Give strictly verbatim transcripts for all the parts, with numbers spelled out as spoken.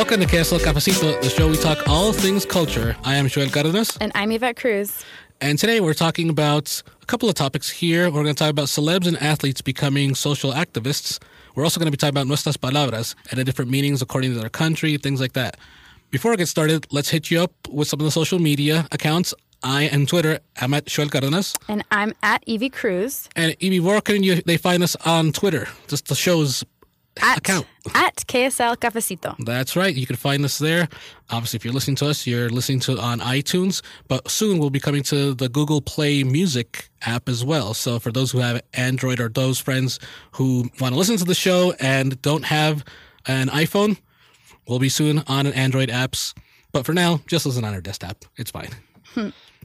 Welcome to K S L Cafecito, the show we talk all things culture. I am Joel Cardenas. And I'm Yvette Cruz. And today we're talking about a couple of topics here. We're going to talk about celebs and athletes becoming social activists. We're also going to be talking about nuestras palabras and the different meanings according to their country, things like that. Before I get started, let's hit you up with some of the social media accounts. I am Twitter. I'm at Joel Cardenas. And I'm at Evie Cruz. And Evie, where can you, they find us on Twitter? Just the show's at, account. At K S L Cafecito. That's right. You can find us there. Obviously, if you're listening to us, you're listening to it on iTunes. But soon we'll be coming to the Google Play Music app as well. So for those who have Android or those friends who want to listen to the show and don't have an iPhone, we'll be soon on an Android apps. But for now, just listen on our desktop. It's fine. Hmm.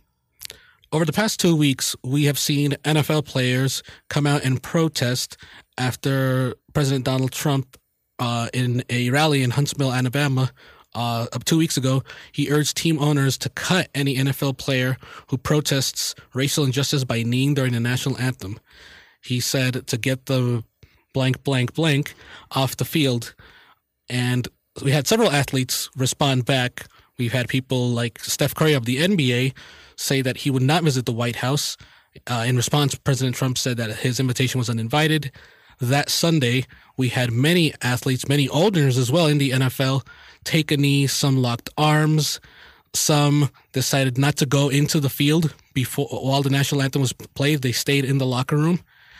Over the past two weeks, we have seen N F L players come out and protest after President Donald Trump, uh, in a rally in Huntsville, Alabama, uh, two weeks ago, he urged team owners to cut any N F L player who protests racial injustice by kneeling during the national anthem. He said to get the blank, blank, blank off the field. And we had several athletes respond back. We've had people like Steph Curry of the N B A say that he would not visit the White House. Uh, in response, President Trump said that his invitation was uninvited. That Sunday, we had many athletes, many owners as well in the N F L, take a knee. Some locked arms. Some decided not to go into the field before while the national anthem was played. They stayed in the locker room.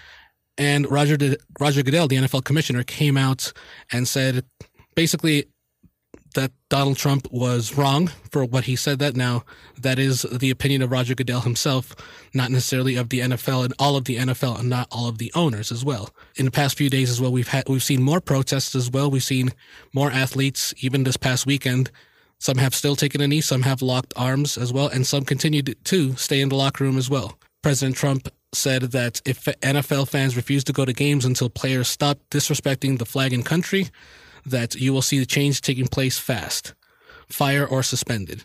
And Roger Roger Goodell, the N F L commissioner, came out and said basically that Donald Trump was wrong for what he said that. Now, that is the opinion of Roger Goodell himself, not necessarily of the N F L and all of the N F L and not all of the owners as well. In the past few days as well, we've had we've seen more protests as well. We've seen more athletes, even this past weekend. Some have still taken a knee, some have locked arms as well, and some continued to stay in the locker room as well. President Trump said that if N F L fans refuse to go to games until players stop disrespecting the flag and country, that you will see the change taking place fast, fire or suspended.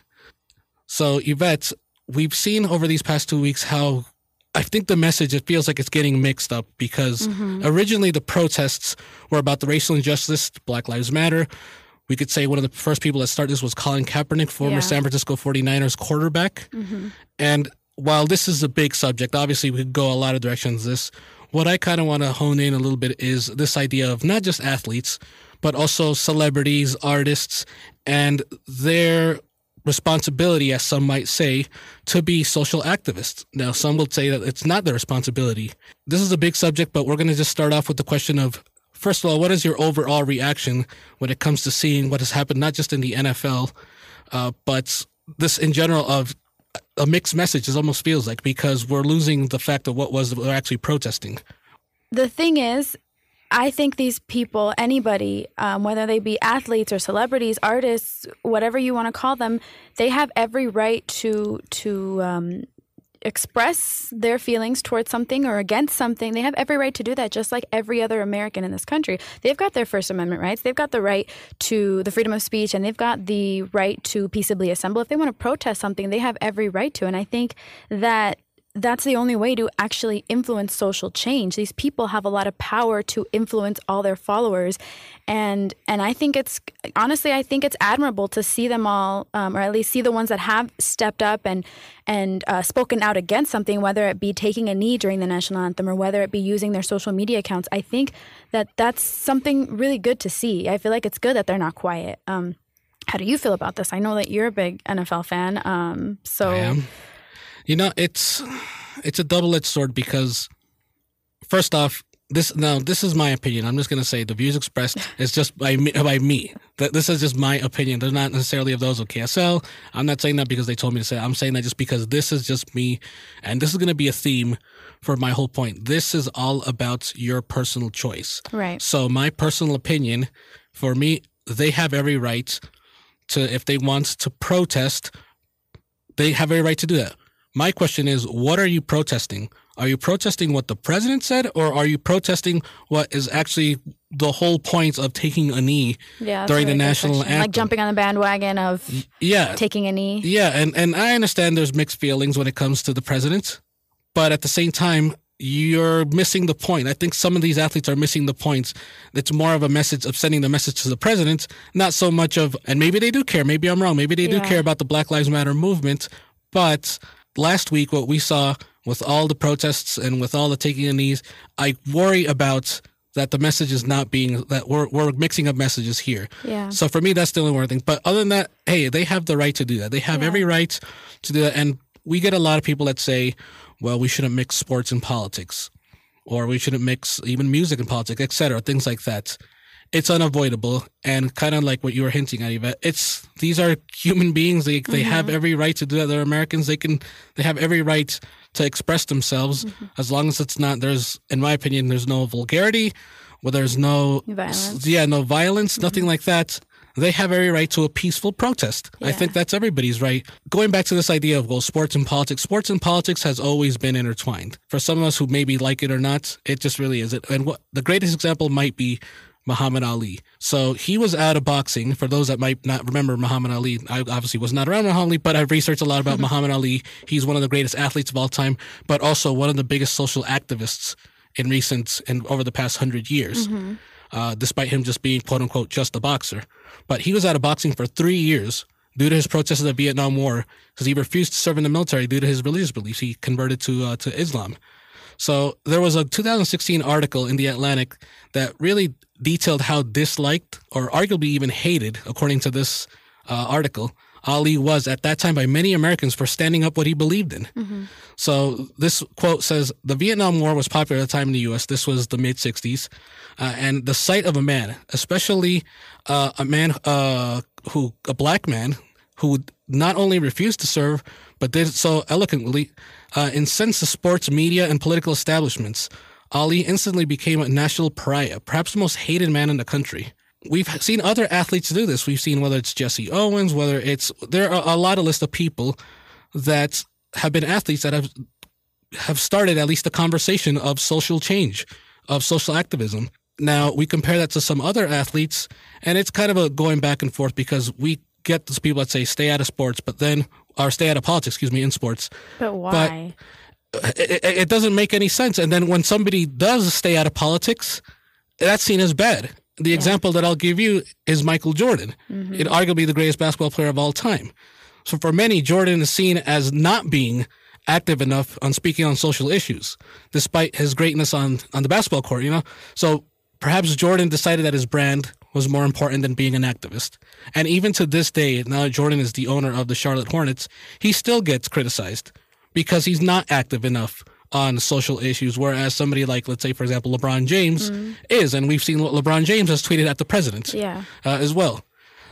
So, Yvette, we've seen over these past two weeks how I think the message, it feels like it's getting mixed up because mm-hmm. originally the protests were about the racial injustice, Black Lives Matter. We could say one of the first people that started this was Colin Kaepernick, former yeah. San Francisco forty-niners quarterback. Mm-hmm. And while this is a big subject, obviously we could go a lot of directions this. What I kind of want to hone in a little bit is this idea of not just athletes, but also celebrities, artists, and their responsibility, as some might say, to be social activists. Now, some will say that it's not their responsibility. This is a big subject, but we're going to just start off with the question of, first of all, what is your overall reaction when it comes to seeing what has happened, not just in the N F L, uh, but this in general of a mixed message, it almost feels like, because we're losing the fact of what was we're actually protesting. The thing is, I think these people, anybody, um, whether they be athletes or celebrities, artists, whatever you want to call them, they have every right to to um, express their feelings towards something or against something. They have every right to do that, just like every other American in this country. They've got their First Amendment rights. They've got the right to the freedom of speech, and they've got the right to peaceably assemble. If they want to protest something, they have every right to. And I think that that's the only way to actually influence social change. These people have a lot of power to influence all their followers. And and I think it's, honestly, I think it's admirable to see them all, um, or at least see the ones that have stepped up and, and uh, spoken out against something, whether it be taking a knee during the national anthem or whether it be using their social media accounts. I think that that's something really good to see. I feel like it's good that they're not quiet. Um, how do you feel about this? I know that you're a big N F L fan. Um, so. I am. You know, it's it's a double-edged sword because, first off, this now this is my opinion. I'm just going to say the views expressed is just by me. By me. This is just my opinion. They're not necessarily of those of K S L. I'm not saying that because they told me to say it. I'm saying that just because this is just me, and this is going to be a theme for my whole point. This is all about your personal choice. Right. So my personal opinion, for me, they have every right to, if they want to protest, they have every right to do that. My question is, what are you protesting? Are you protesting what the president said, or are you protesting what is actually the whole point of taking a knee yeah, during the really national anthem? Like jumping on the bandwagon of yeah. taking a knee? Yeah, and, and I understand there's mixed feelings when it comes to the president, but at the same time, you're missing the point. I think some of these athletes are missing the points. It's more of a message of sending the message to the president, not so much of, and maybe they do care, maybe I'm wrong, maybe they do Yeah. care about the Black Lives Matter movement, but last week what we saw with all the protests and with all the taking of knees, I worry about that the message is not being, that we're, we're mixing up messages here. Yeah. So for me, that's the only one thing. But other than that, hey, they have the right to do that. They have Yeah. every right to do that. And we get a lot of people that say, well, we shouldn't mix sports and politics, or we shouldn't mix even music and politics, et cetera, things like that. It's unavoidable. And kind of like what you were hinting at, Yvette, it's, these are human beings. They, they have every right to do that. They're Americans. They can, they have every right to express themselves as long as it's not, there's, in my opinion, there's no vulgarity, where there's no Violence. yeah, no violence, nothing like that. They have every right to a peaceful protest. I Yeah. think that's everybody's right. Going back to this idea of, well, sports and politics, sports and politics has always been intertwined. For some of us who maybe like it or not, it just really is. It. And what the greatest example might be Muhammad Ali. So he was out of boxing. For those that might not remember Muhammad Ali, I obviously was not around Muhammad Ali, but I've researched a lot about Muhammad Ali. He's one of the greatest athletes of all time, but also one of the biggest social activists in recent and over the past hundred years, Mm-hmm. uh, despite him just being, quote unquote, just a boxer. But he was out of boxing for three years due to his protests of the Vietnam War, because he refused to serve in the military due to his religious beliefs. He converted to uh, to Islam. So there was a two thousand sixteen article in The Atlantic that really detailed how disliked, or arguably even hated, according to this uh, article, Ali was at that time by many Americans for standing up what he believed in. Mm-hmm. So this quote says, the Vietnam War was popular at the time in the U S. This was the mid-sixties. Uh, and the sight of a man, especially uh, a man uh, who, a black man, who not only refused to serve, but did so eloquently, uh, incensed the sports, media, and political establishments. Ali instantly became a national pariah, perhaps the most hated man in the country. We've seen other athletes do this. We've seen whether it's Jesse Owens, whether it's, there are a lot of list of people that have been athletes that have have started at least a conversation of social change, of social activism. Now, we compare that to some other athletes, and it's kind of a going back and forth because we get those people that say stay out of sports, but then, or stay out of politics, excuse me, in sports. But why? It, it, it doesn't make any sense. And then when somebody does stay out of politics, that's seen as bad. The example that I'll give you is Michael Jordan, Mm-hmm. it arguably the greatest basketball player of all time. So for many, Jordan is seen as not being active enough on speaking on social issues, despite his greatness on, on the basketball court, you know? So perhaps Jordan decided that his brand was more important than being an activist. And even to this day, now Jordan is the owner of the Charlotte Hornets, he still gets criticized because he's not active enough on social issues, whereas somebody like, let's say, for example, LeBron James mm. is. And we've seen what LeBron James has tweeted at the president yeah. uh, as well.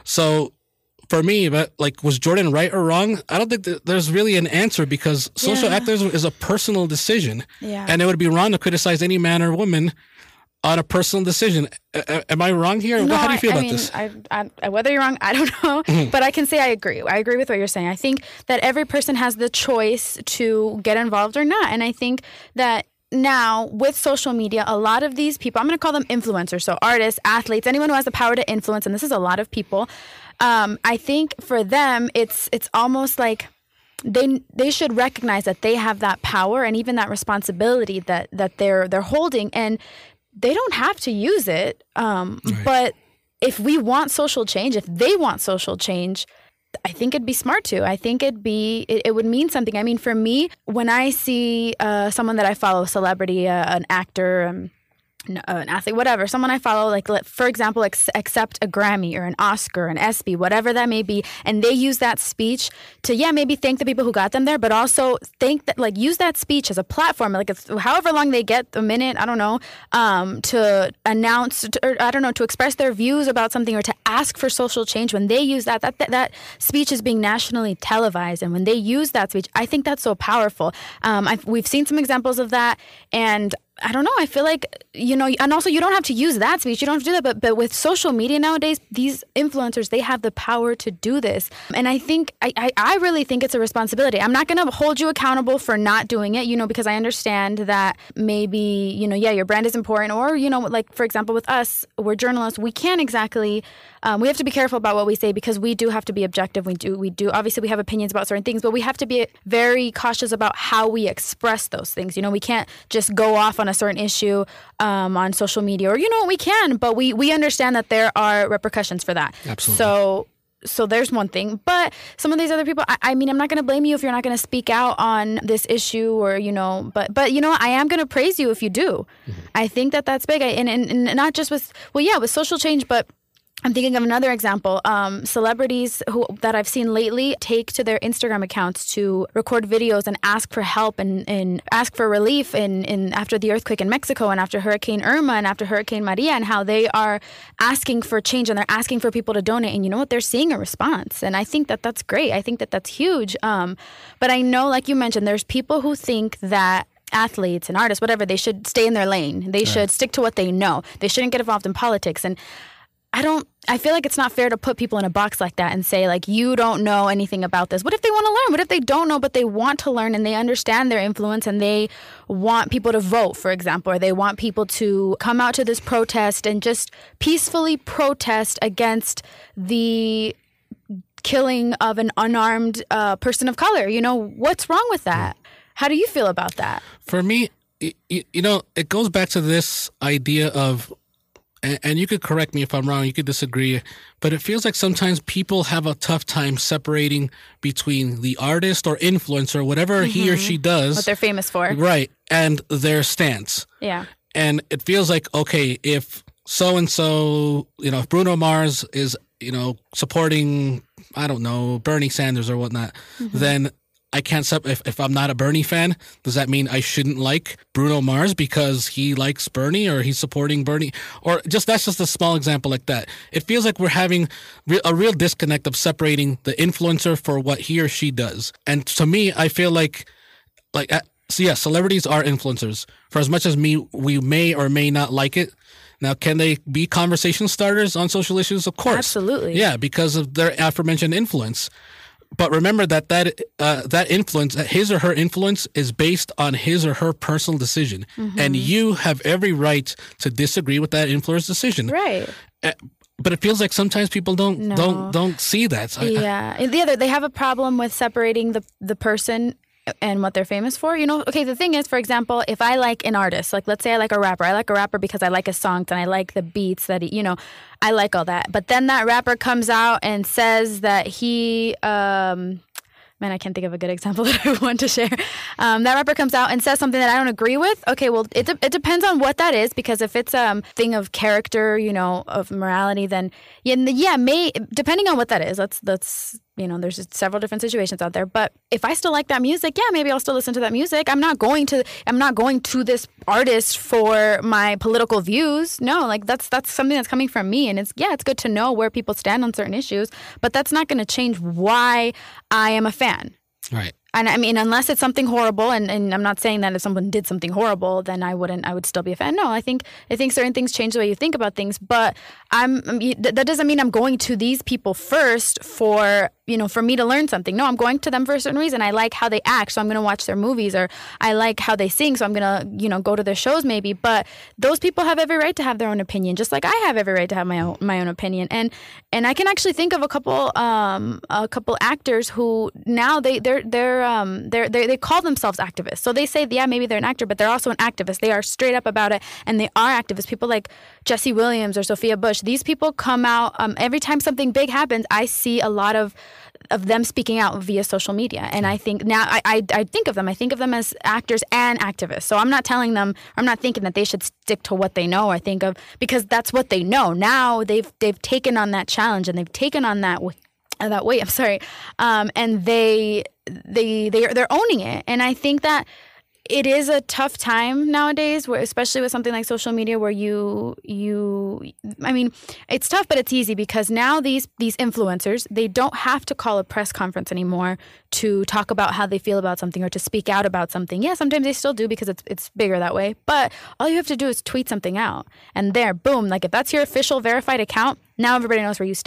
So for me, but like, was Jordan right or wrong? I don't think that there's really an answer because social yeah. activism is a personal decision. Yeah. And it would be wrong to criticize any man or woman on a personal decision. A- am I wrong here? No, How do you feel I, about I mean, this? I, I, whether you're wrong, I don't know. Mm-hmm. But I can say I agree. I agree with what you're saying. I think that every person has the choice to get involved or not. And I think that now with social media, a lot of these people, I'm going to call them influencers, so artists, athletes, anyone who has the power to influence, and this is a lot of people, um, I think for them, it's it's almost like they they should recognize that they have that power and even that responsibility that that they're they're holding, and they don't have to use it. Um, right. But if we want social change, if they want social change, I think it'd be smart to. I think it'd be, it, it would mean something. I mean, for me, when I see uh, someone that I follow, a celebrity, uh, an actor, um, an, uh, an athlete, whatever, someone I follow, like, let, for example, ex- accept a Grammy or an Oscar, an ESPY, whatever that may be, and they use that speech to, yeah, maybe thank the people who got them there, but also thank that, like, use that speech as a platform, like, it's, however long they get, a minute, I don't know, um, to announce, to, or I don't know, to express their views about something or to ask for social change. When they use that, that, that, that speech is being nationally televised, and when they use that speech, I think that's so powerful. Um, I've, we've seen some examples of that, and I don't know. I feel like, you know, and also you don't have to use that speech. You don't have to do that. But but with social media nowadays, these influencers, they have the power to do this. And I think, I, I, I really think it's a responsibility. I'm not going to hold you accountable for not doing it, you know, because I understand that maybe, you know, yeah, your brand is important. Or, you know, like, for example, with us, we're journalists. We can't exactly um, we have to be careful about what we say because we do have to be objective. We do, we do. Obviously, we have opinions about certain things, but we have to be very cautious about how we express those things. You know, we can't just go off on a certain issue um, on social media, or you know, we can, but we we understand that there are repercussions for that. Absolutely. So. So there's one thing. But some of these other people, I, I mean, I'm not going to blame you if you're not going to speak out on this issue or, you know, but, but you know, I am going to praise you if you do. Mm-hmm. I think that that's big. I, and, and, and not just with, well, yeah, with social change, but I'm thinking of another example. Um, celebrities who that I've seen lately take to their Instagram accounts to record videos and ask for help and, and ask for relief in, in after the earthquake in Mexico and after Hurricane Irma and after Hurricane Maria, and how they are asking for change and they're asking for people to donate. And you know what? They're seeing a response. And I think that that's great. I think that that's huge. Um, but I know, like you mentioned, there's people who think that athletes and artists, whatever, they should stay in their lane. They right. should stick to what they know. They shouldn't get involved in politics. And I don't, I feel like it's not fair to put people in a box like that and say, like, you don't know anything about this. What if they want to learn? What if they don't know, but they want to learn and they understand their influence and they want people to vote, for example, or they want people to come out to this protest and just peacefully protest against the killing of an unarmed uh, person of color? You know, what's wrong with that? How do you feel about that? For me, you, you know, it goes back to this idea of, and you could correct me if I'm wrong, you could disagree, but it feels like sometimes people have a tough time separating between the artist or influencer, whatever mm-hmm. he or she does. What they're famous for. Right. And their stance. Yeah. And it feels like, okay, if so-and-so, you know, if Bruno Mars is, you know, supporting, I don't know, Bernie Sanders or whatnot, mm-hmm. then I can't sep- if if I'm not a Bernie fan, does that mean I shouldn't like Bruno Mars because he likes Bernie or he's supporting Bernie? Or just that's just a small example like that. It feels like we're having re- a real disconnect of separating the influencer for what he or she does. And to me, I feel like like uh, so yeah, celebrities are influencers. For as much as me we may or may not like it. Now, can they be conversation starters on social issues? Of course. Absolutely. Yeah, because of their aforementioned influence. But remember that that, uh, that influence, his or her influence, is based on his or her personal decision. Mm-hmm. And you have every right to disagree with that influencer's decision. Right. Uh, but it feels like sometimes people don't no. don't don't see that. So yeah. I, I, the other, they have a problem with separating the the person and what they're famous for. You know, okay, the thing is, for example, if I like an artist, like let's say I like a rapper, I like a rapper because I like his songs and I like the beats that he, you know, I like all that. But then that rapper comes out and says that he, um, man, I can't think of a good example that I want to share. Um, that rapper comes out and says something that I don't agree with. Okay, well, it de- it depends on what that is, because if it's a um, thing of character, you know, of morality, then yeah, yeah, may depending on what that is. That's that's you know, there's just several different situations out there. But if I still like that music, yeah, maybe I'll still listen to that music. I'm not going to I'm not going to this artist for my political views. No, like that's that's something that's coming from me, and it's yeah, it's good to know where people stand on certain issues, but that's not going to change why I am a fan. Right. And I mean, unless it's something horrible, and, and I'm not saying that if someone did something horrible, then I wouldn't, I would still be a fan. No, I think I think certain things change the way you think about things, but I'm that doesn't mean I'm going to these people first for, you know, for me to learn something. No, I'm going to them for a certain reason. I like how they act, so I'm going to watch their movies, or I like how they sing, so I'm going to, you know, go to their shows maybe. But those people have every right to have their own opinion, just like I have every right to have my own my own opinion. And and I can actually think of a couple um a couple actors who now they they're they're um they're, they they call themselves activists. So they say, yeah, maybe they're an actor, but they're also an activist. They are straight up about it, and they are activists. People like Jesse Williams or Sophia Bush. These people come out um, every time something big happens. I see a lot of of them speaking out via social media. And I think now I, I I think of them, I think of them as actors and activists. So I'm not telling them, I'm not thinking that they should stick to what they know. I think of, because that's what they know. Now they've they've taken on that challenge, and they've taken on that uh, that weight. I'm sorry. Um, and they they they they're owning it. And I think that it is a tough time nowadays, where, especially with something like social media, where you, you, I mean, it's tough, but it's easy, because now these these influencers, they don't have to call a press conference anymore to talk about how they feel about something or to speak out about something. Yeah, sometimes they still do, because it's it's bigger that way. But all you have to do is tweet something out, and there, boom, like if that's your official verified account, now everybody knows where you stand.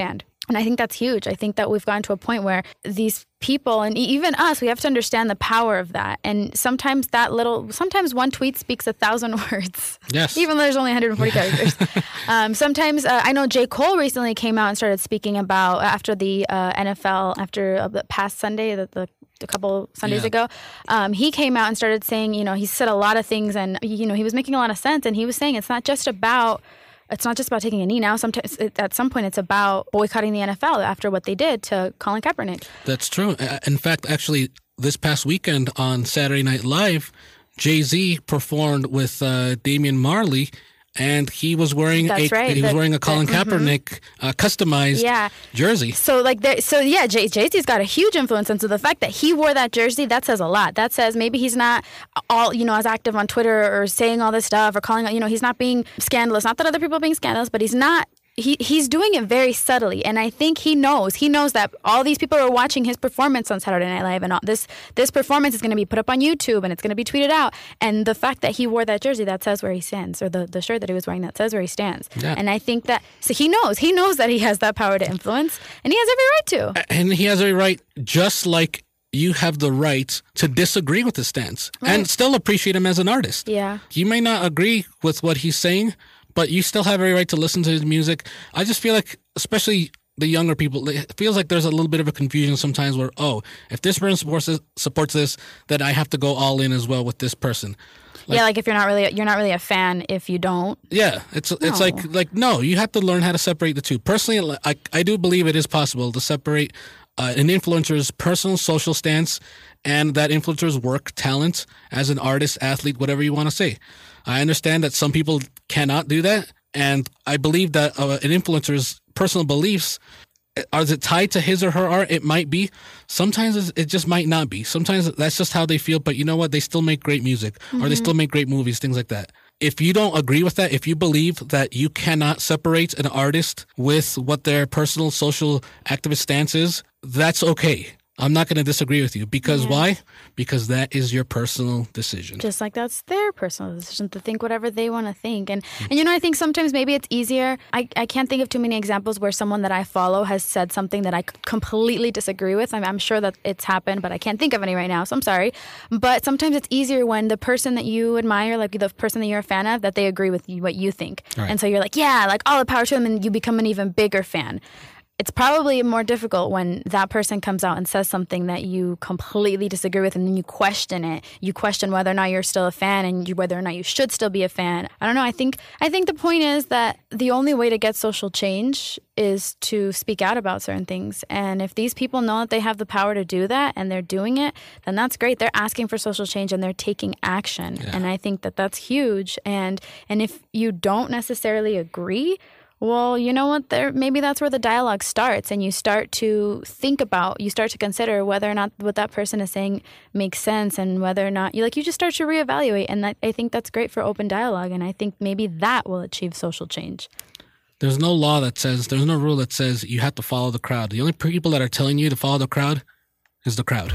And I think that's huge. I think that we've gotten to a point where these people, and even us, we have to understand the power of that. And sometimes that little, sometimes one tweet speaks a thousand words. Yes. Even though there's only one hundred forty characters. Um, sometimes, uh, I know J. Cole recently came out and started speaking about, after the uh, N F L, after uh, the past Sunday, the, the a couple Sundays yeah. ago, um, he came out and started saying, you know, he said a lot of things, and, you know, he was making a lot of sense. And he was saying it's not just about It's not just about taking a knee now. Sometimes, it, at some point, it's about boycotting the N F L after what they did to Colin Kaepernick. That's true. In fact, actually, this past weekend on Saturday Night Live, Jay-Z performed with uh, Damian Marley, and he was wearing That's a right. he was the, wearing a Colin the, Kaepernick mm-hmm. uh, customized yeah. jersey. So like, there, so yeah, Jay Jay-Z's got a huge influence, and so the fact that he wore that jersey, that says a lot. That says maybe he's not all you know as active on Twitter or saying all this stuff or calling out. You know, he's not being scandalous. Not that other people are being scandalous, but he's not. He he's doing it very subtly, and I think he knows. He knows that all these people are watching his performance on Saturday Night Live, and all, this this performance is going to be put up on YouTube, and it's going to be tweeted out. And the fact that he wore that jersey, that says where he stands, or the, the shirt that he was wearing, that says where he stands. Yeah. And I think that so he knows. He knows that he has that power to influence, and he has every right to. And he has every right, just like you have the right to disagree with his stance Right. and still appreciate him as an artist. Yeah. You may not agree with what he's saying, but you still have every right to listen to his music. I just feel like, especially the younger people, it feels like there's a little bit of a confusion sometimes where, oh, if this person supports this, supports this, then I have to go all in as well with this person. Like, yeah, like if you're not really you're not really a fan if you don't. Yeah, it's it's No. like like no, you have to learn how to separate the two. Personally, I I do believe it is possible to separate uh, an influencer's personal social stance and that influencer's work talent as an artist, athlete, whatever you want to say. I understand that some people cannot do that, and I believe that uh, an influencer's personal beliefs, are it tied to his or her art? It might be. Sometimes it's- it just might not be. Sometimes that's just how they feel, but you know what? They still make great music, or they still make great movies, things like that. If you don't agree with that, if you believe that you cannot separate an artist with what their personal social activist stance is, that's okay. I'm not going to disagree with you. Because Yeah. why? Because that is your personal decision. Just like that's their personal decision to think whatever they want to think. And, and you know, I think sometimes maybe it's easier. I, I can't think of too many examples where someone that I follow has said something that I completely disagree with. I'm, I'm sure that it's happened, but I can't think of any right now, so I'm sorry. But sometimes it's easier when the person that you admire, like the person that you're a fan of, that they agree with you, what you think. Right. And so you're like, yeah, like all the power to them, and you become an even bigger fan. It's probably more difficult when that person comes out and says something that you completely disagree with, and then you question it. You question whether or not you're still a fan, and you, whether or not you should still be a fan. I don't know. I think I think the point is that the only way to get social change is to speak out about certain things. And if these people know that they have the power to do that and they're doing it, then that's great. They're asking for social change and they're taking action. Yeah. And I think that that's huge. And and if you don't necessarily agree, well, you know what? There, maybe that's where the dialogue starts, and you start to think about, you start to consider whether or not what that person is saying makes sense, and whether or not you like you just start to reevaluate. And that, I think that's great for open dialogue, and I think maybe that will achieve social change. There's no law that says, there's no rule that says you have to follow the crowd. The only people that are telling you to follow the crowd is the crowd.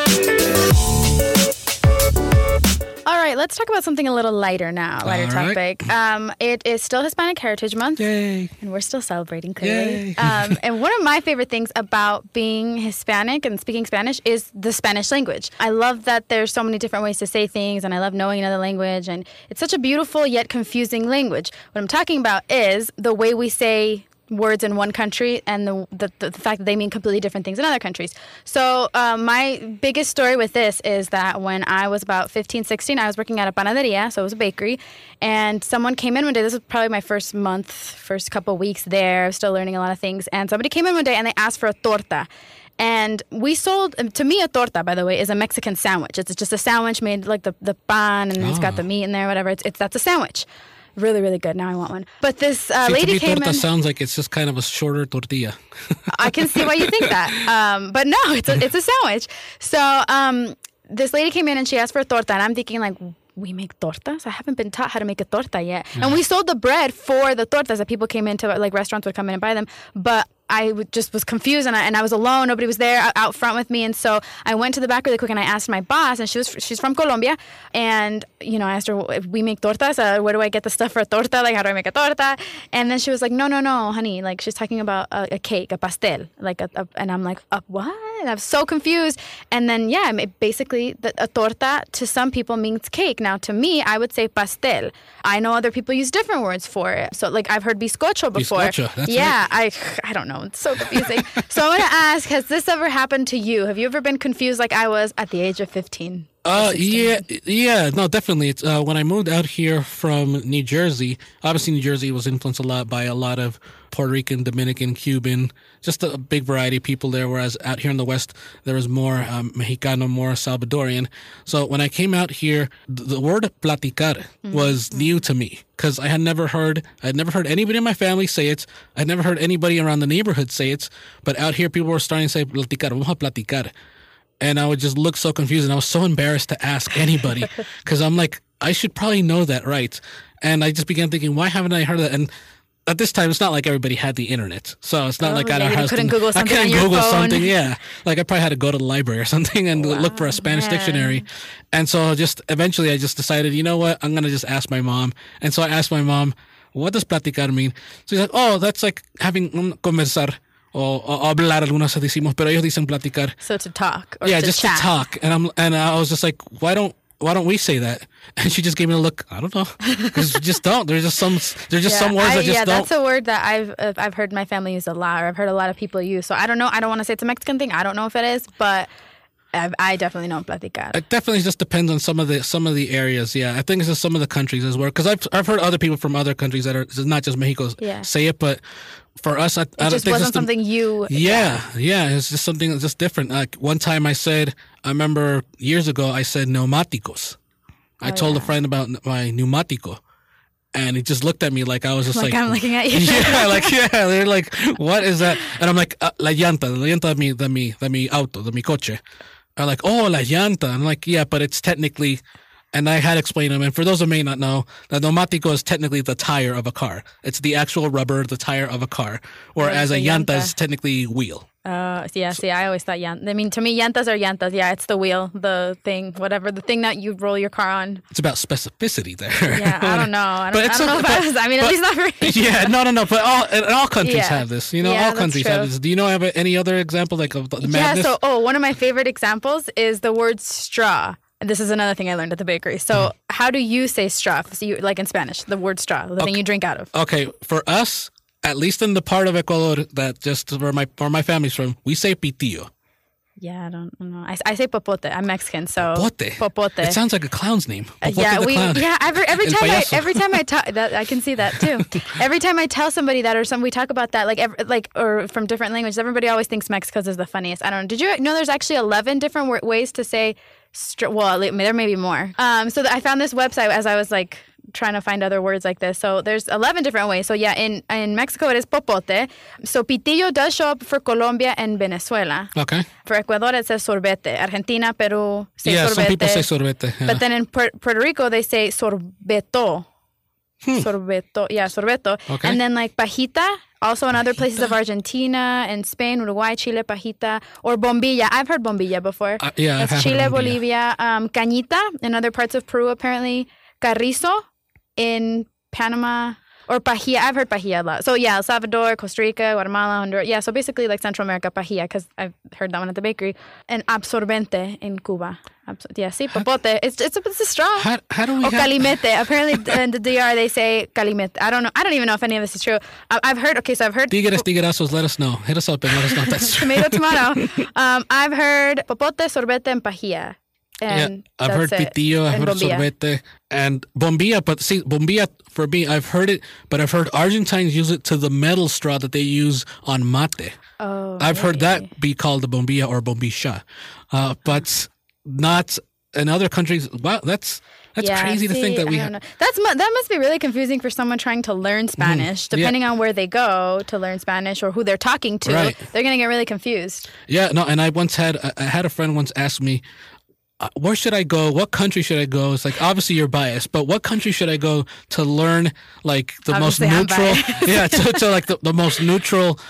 All right, let's talk about something a little lighter now, lighter All right. topic. Um, it is still Hispanic Heritage Month. Yay. And we're still celebrating, clearly. Yay. Um, and one of my favorite things about being Hispanic and speaking Spanish is the Spanish language. I love that there's so many different ways to say things, and I love knowing another language. And it's such a beautiful yet confusing language. What I'm talking about is the way we say words in one country and the, the the fact that they mean completely different things in other countries. So um, my biggest story with this is that when I was about fifteen, sixteen, I was working at a panaderia, so it was a bakery, and someone came in one day. This was probably my first month, first couple weeks there. I was still learning a lot of things, and somebody came in one day and they asked for a torta. And we sold, to me, a torta, by the way, is a Mexican sandwich. It's just a sandwich made like the, the pan, and it's got the meat in there, whatever. It's, it's that's a sandwich. Really, really good. Now I want one. But this uh, See, lady to me, came torta in. sounds like it's just kind of a shorter tortilla. I can see why you think that. Um, but no, it's a, it's a sandwich. So um, this lady came in and she asked for a torta. And I'm thinking like, we make tortas? I haven't been taught how to make a torta yet. And we sold the bread for the tortas that people came into, like restaurants would come in and buy them. But I w- just was confused, and I, and I was alone. Nobody was there out, out front with me, and so I went to the back really quick, and I asked my boss, and she was she's from Colombia, and you know I asked her if we make tortas. Uh, where do I get the stuff for a torta? Like how do I make a torta? And then she was like, no, no, no, honey. Like she's talking about a, a cake, a pastel, like a, a and I'm like, a what? And I was so confused. And then yeah, it basically the, a torta to some people means cake. Now to me, I would say pastel. I know other people use different words for it. So like I've heard bizcocho before. Bizcocho, that's yeah, right. I I don't know. It's so confusing. So I want to ask, has this ever happened to you? Have you ever been confused like I was at the age of fifteen? Uh, yeah, yeah, no, definitely. It's, uh, when I moved out here from New Jersey, obviously New Jersey was influenced a lot by a lot of Puerto Rican, Dominican, Cuban, just a big variety of people there. Whereas out here in the West, there was more um, Mexicano, more Salvadorian. So when I came out here, th- the word platicar mm-hmm. was new to me because I had never heard, I had never heard anybody in my family say it. I had never heard anybody around the neighborhood say it. But out here, people were starting to say platicar, vamos a platicar. And I would just look so confused, and I was so embarrassed to ask anybody because I'm like, I should probably know that, right? And I just began thinking, why haven't I heard that? And at this time, it's not like everybody had the internet, so it's not oh, like yeah, at our you house. couldn't Google something I couldn't on your Google phone. something, yeah. Like I probably had to go to the library or something and wow, look for a Spanish man. dictionary. And so just eventually, I just decided, you know what? I'm gonna just ask my mom. And so I asked my mom, what does platicar mean? So she's like, oh, that's like having un conversar. O, o hablar, algunos decimos, pero ellos dicen platicar. So to talk, or yeah, to just chat. to talk. And I'm and I was just like, why don't why don't we say that? And she just gave me a look. I don't know, because we just don't. There's just some there's just yeah, some words I, that just yeah, don't. that's a word that I've uh, I've heard my family use a lot, or I've heard a lot of people use. So I don't know. I don't want to say it's a Mexican thing. I don't know if it is, but I've, I definitely know platicar. It definitely just depends on some of the some of the areas. Yeah, I think it's just some of the countries as well. Because I've I've heard other people from other countries that are it's not just Mexico yeah. say it, but for us, I, it I don't just think wasn't it's the, something you. Yeah, yeah, it's just something that's just different. Like one time, I said, I remember years ago, I said neumáticos. I oh, told yeah. a friend about my pneumatico. And he just looked at me like I was just like, like, I'm looking at you. Yeah, like, yeah. They're like, what is that? And I'm like, uh, la llanta, la llanta de mi, de mi, de mi auto, de mi coche. I'm like, oh, la llanta. I'm like, yeah, but it's technically, and I had to explain them. And for those who may not know, the neumático is technically the tire of a car. It's the actual rubber, the tire of a car. Whereas a llanta, llanta is technically wheel. Uh, yeah, see, I always thought llanta. I mean, to me, llantas are llantas. Yeah, it's the wheel, the thing, whatever, the thing that you roll your car on. It's about specificity there. Yeah, I don't know. I don't, I don't a, know if but, I was, I mean, but, at least not for me. Yeah, no, no, no. But all, and all countries yeah. have this. You know, yeah, all countries true. have this. Do you know have any other example like of the yeah, madness? so, oh, one of my favorite examples is the word straw. This is another thing I learned at the bakery. So mm. how do you say straw? So you, like in Spanish, the word straw, the okay. thing you drink out of. Okay, for us, at least in the part of Ecuador that just where my where my family's from, we say pitillo. Yeah, I don't know. I, I say popote. I'm Mexican, so popote. Popote. It sounds like a clown's name. Uh, yeah, we. Clown. Yeah, every every time I every time I talk that I can see that too. Every time I tell somebody that or some we talk about that like every, like or from different languages, everybody always thinks Mexico's is the funniest. I don't know. Did you know there's actually eleven different w- ways to say str- well, there may be more. Um, so I found this website as I was like trying to find other words like this. So there's eleven different ways. So yeah, in, in Mexico it is popote. So pitillo does show up for Colombia and Venezuela. Okay. For Ecuador it says sorbete. Argentina, Peru say yeah, sorbete. some people say sorbete. Yeah. But then in Puerto, Puerto Rico they say sorbeto. Hmm. Sorbeto. Yeah, sorbeto. Okay. And then like pajita, also in other places of Argentina and Spain, Uruguay, Chile, pajita. Or bombilla. I've heard bombilla before. Uh, yeah, That's I've Chile, heard Bolivia. Um, cañita in other parts of Peru apparently. Carrizo in Panama, or pajilla. I've heard pajilla a lot. So yeah, El Salvador, Costa Rica, Guatemala, Honduras. Yeah, so basically like Central America, pajilla, because I've heard that one at the bakery. And absorbente in Cuba. Absor- yeah, see, popote. It's it's a, it's a straw. How, how do we Or have... calimete. Apparently in the D R they say calimete. I don't know. I don't even know if any of this is true. I, I've heard, okay, so I've heard... Tigres, tiguerazos, let us know. Hit us up and let us know if that's true. Tomato, tomato. Um, I've heard popote, sorbete, and pajilla. And yeah, I've heard it. pitillo, I've and heard bombilla. sorbete, and bombilla. But see, bombilla for me, I've heard it, but I've heard Argentines use it to the metal straw that they use on mate. Oh, I've really? heard that be called the bombilla or bombisha, uh, but not in other countries. Wow, that's that's yeah, crazy see, to think that we. I don't know. That's that must be really confusing for someone trying to learn Spanish. Mm-hmm. Depending yeah. on where they go to learn Spanish or who they're talking to, right. they're gonna get really confused. Yeah, no, and I once had I had a friend once ask me, Uh, where should I go? What country should I go? It's like, obviously you're biased, but what country should I go to learn like the obviously most neutral, yeah, to, to like the, the most neutral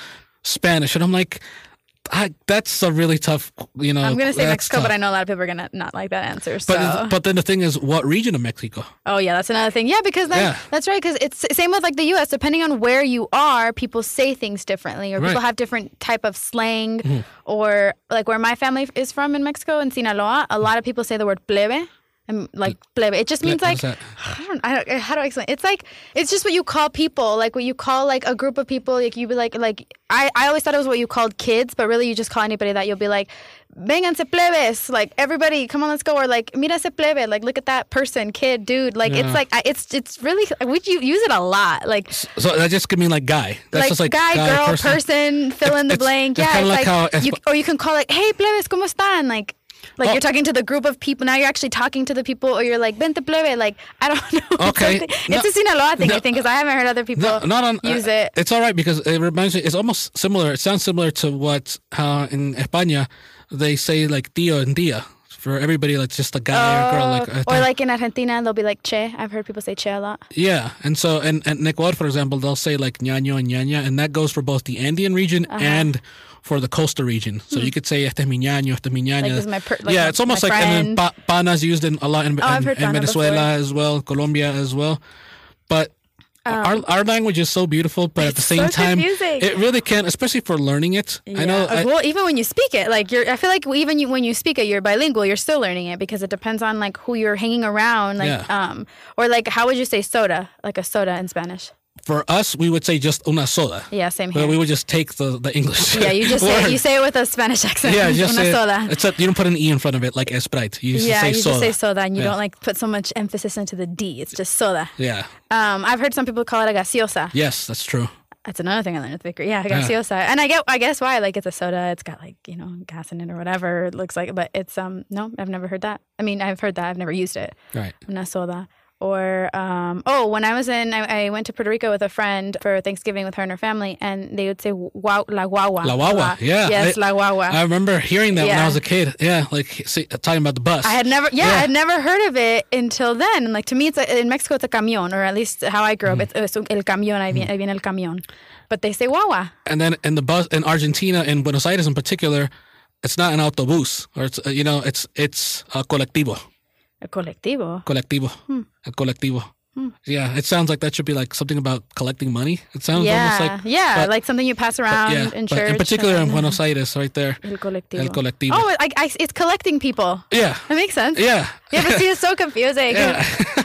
Spanish, and I'm like, I, that's a really tough, you know. I'm going to say Mexico, tough. but I know a lot of people are going to not like that answer. So. But but then the thing is, what region of Mexico? Oh, yeah, that's another thing. Yeah, because then, Yeah. that's right, because it's same with like the U S. Depending on where you are, people say things differently, or Right. people have different type of slang. Mm-hmm. Or like where my family is from in Mexico, in Sinaloa, a lot of people say the word plebe. And like plebe, it just means What like is that? I don't, I don't how do I explain? It's like it's just what you call people, like what you call like a group of people. Like you be like like I, I always thought it was what you called kids, but really you just call anybody that. You'll be like, "Vénganse plebes!" Like everybody, come on, let's go. Or like, "Mira ese plebe!" Like look at that person, kid, dude. Like Yeah. it's like I- it's it's really we you use it a lot. Like So that just could mean like guy. That's like, just like guy, girl, person, fill in the It's- blank. it's Yeah, kinda it's like like, how- you, or you can call like, "Hey plebes, cómo están?" Like. Like Oh. you're talking to the group of people. Now you're actually talking to the people, or you're like, "Vente plebe." Like I don't know. Okay. Something- No. It's a Sinaloa thing, No. I think, because I haven't heard other people No, not on. use uh, it. It's all right because it reminds me. It's almost similar. It sounds similar to what how in España they say like tío and tía for everybody. Like just a guy or girl. Like uh, or like in Argentina, they'll be like "che." I've heard people say "che" a lot. yeah, and so and, and in Ecuador, for example, they'll say like ñaño and ñaña, and that goes for both the Andean region Uh-huh. and for the coastal region. So you could say este es mi ñaño, este es mi ñaña. Like, this is my per- like yeah, it's almost my like and then friend. pa- panas used in a lot in, Oh, I've in, heard in pana Venezuela before. as well, Colombia as well. But our our language is so beautiful, but at the It's same so time, confusing. it really can, especially for learning it. I know. Yeah. I, well, even when you speak it, like you're, I feel like even you, when you speak it, you're bilingual. You're still learning it because it depends on like who you're hanging around, like Yeah. um, or like how would you say soda, like a soda in Spanish? for us, we would say just una soda. Yeah, same But here. we would just take the, the English. Yeah, you just say word. you say it with a Spanish accent. Yeah, just Una say soda. Except you don't put an e in front of it like Sprite. You just Yeah, say you soda. just say soda, and you Yeah. don't like put so much emphasis into the D. It's just soda. Yeah. Um, I've heard some people call it a gaseosa. Yes, that's true. That's another thing I learned at the bakery. Yeah, gaseosa. And I get, I guess why. Like it's a soda. It's got like you know gas in it or whatever it looks like. But it's um no, I've never heard that. I mean, I've heard that. I've never used it. Right. Una soda. Or um oh, when I was in, I, I went to Puerto Rico with a friend for Thanksgiving with her and her family, and they would say wow, la guagua. La guagua, yeah. Yes, I- la guagua. I remember hearing that when Yeah. I was a kid. Yeah, like see, talking about the bus. I had never, yeah, Yeah. I had never heard of it until then. And like to me, it's a, in Mexico, it's a camión, or at least how I grew up, Mm-hmm. it's, it's el camión. Ahí viene, ahí viene el camión, but they say guagua. And then in the bus in Argentina, in Buenos Aires in particular, it's not an autobús, or it's uh, you know, it's it's a colectivo, El colectivo. colectivo, Hmm. a colectivo. Yeah, it sounds like that should be like something about collecting money. It sounds Yeah, almost like yeah, but- like something you pass around yeah, in but church. in particular in and- Buenos Aires, right there. El colectivo. El colectivo. Oh, I, I, it's collecting people. Yeah, That makes sense. yeah, Yeah, but see, it's so confusing. yeah.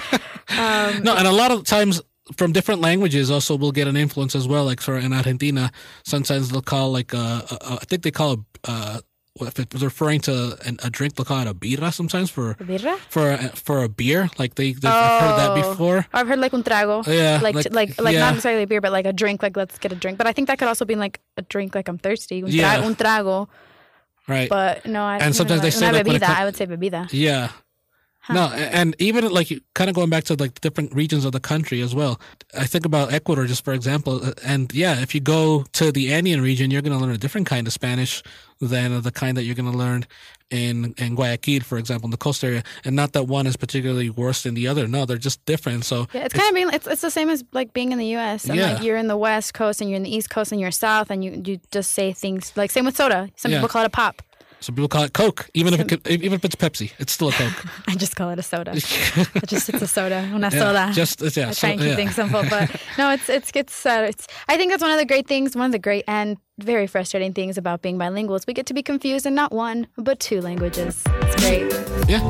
Um, No, and a lot of times from different languages also will get an influence as well. Like for in Argentina, sometimes they'll call like a, a, a I think they call it, uh, if it was referring to an, a drink, they'll call it a birra sometimes for Birra? for a, for a beer. Like they they've I've heard that Oh. before. I've heard like un trago. Yeah, Like, like- like, like, yeah. not necessarily a beer, but like a drink, like let's get a drink. But I think that could also be like a drink, like I'm thirsty. Un, tra- Yeah. un trago. Right. But no, I And sometimes they say una like when it bebida. com- I would say bebida. Yeah. No, a- and even like kind of going back to like different regions of the country as well. I think about Ecuador just for example, uh, and yeah, if you go to the Andean region, you're going to learn a different kind of Spanish than the kind that you're going to learn in in Guayaquil, for example, in the coast area. And not that one is particularly worse than the other. No, they're just different. So Yeah, it's kind of being it's it's the same as like being in the U S and Yeah. like you're in the West Coast and you're in the East Coast and you're South and you you just say things like same with soda. Some Yeah. people call it a pop. some people call it Coke, even if it could, even if it's Pepsi, it's still a Coke. I just call it a soda. It just it's a soda, una Yeah, soda. just yeah. I so- try and keep yeah. things simple, but no, it's it's it's uh, it's. I think that's one of the great things, one of the great and very frustrating things about being bilingual is we get to be confused in not one but two languages. It's great. Yeah.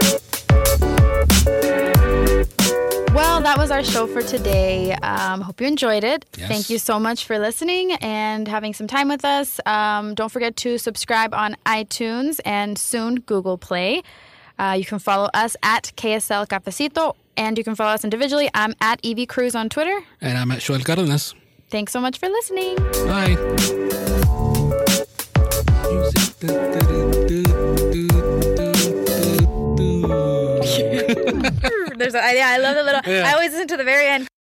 Well, that was our show for today. Um, hope you enjoyed it. Yes. Thank you so much for listening and having some time with us. Um, don't forget to subscribe on iTunes and soon Google Play. Uh, you can follow us at K S L Cafecito, and you can follow us individually. I'm at Evie Cruz on Twitter. And I'm at Joel Cardenas. Thanks so much for listening. Bye. Music. Du- du- du- du- du- du- du- du. There's a, yeah, I love the little. Yeah. I always listen to the very end.